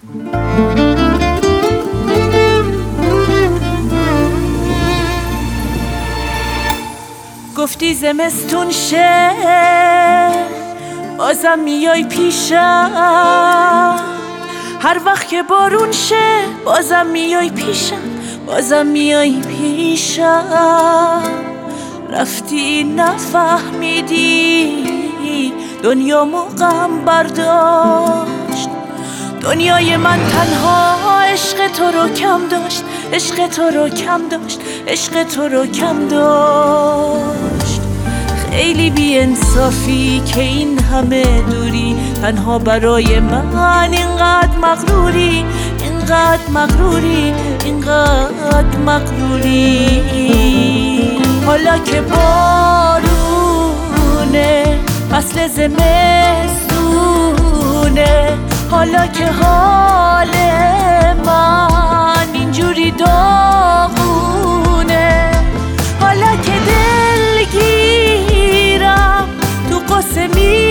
گفتی زمستون شه بازم میای پیشم، هر وقت که بارون شه بازم میای پیشم، بازم میای پیشم. رفتی نفهمیدی دنیامو غم برداشت، دنیای من تنها عشق تو رو کم داشت، عشق تو رو کم داشت، عشق تو رو کم داشت. خیلی بی انصافی که این همه دوری، تنها برای من اینقدر مغروری، اینقدر مغروری، اینقدر مغروری. حالا که بارونه فصل زمستونه، حالا که حال من اینجوری داغونه، حالا که دلگیرم تو قصه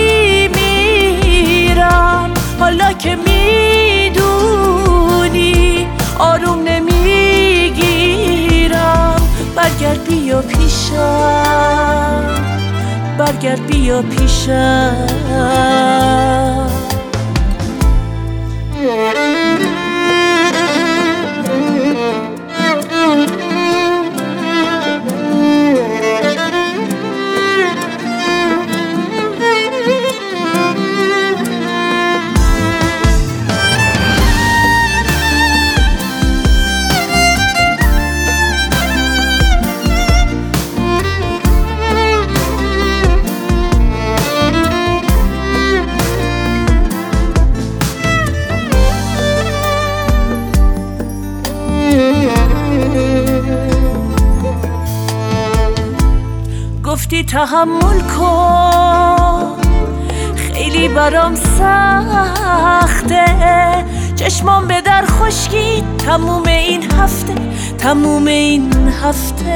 میمیرم، حالا که میدونی آروم نمیگیرم. برگرد بیا پیشم، برگرد بیا پیشم. گفتی تحمل کن خیلی برام سخته، چشمام به در خشکی تموم این هفته، تموم این هفته.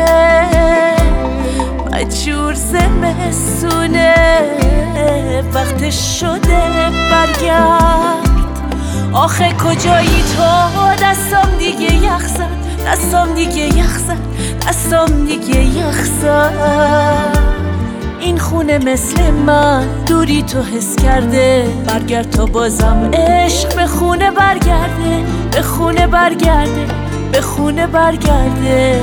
بدجور زمستونه وقت شده برگرد، آخه کجایی تو؟ دستام دیگه یخ زد، دستام دیگه یخ زد، دستام دیگه یخ زد. این خونه مثل من دوری تو حس کرده، برگرد تا بازم عشق به خونه برگرده، به خونه برگرده، به خونه برگرده.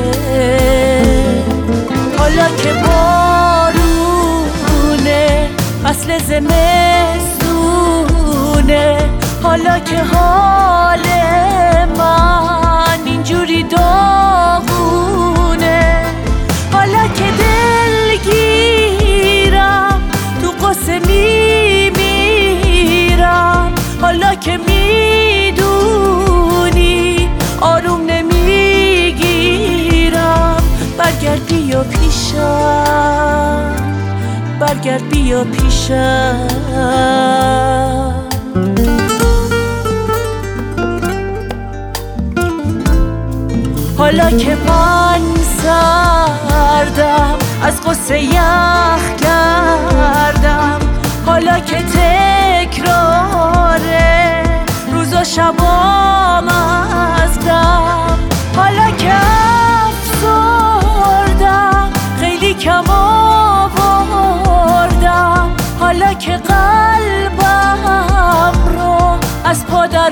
حالا که بارونه فصل زمستونه، حالا که حال من اینجوری داغونه، حالا که دلگیرم تو قصه میمیرم، حالا که میدونی آروم نمیگیرم. برگرد بیا پیشم، برگرد بیا پیشم. حالا که من سردم از غصه یخ کردم، حالا که تکراره روز و شبام از غم، حالا که افسردم خیلی کم آوردم، حالا که قلبم رو از پا در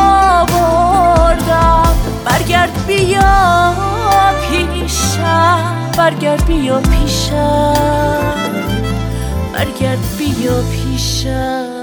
آوردم. برگرد بیا پیشم، برگرد بیا پیشم، برگرد بیا پیشم.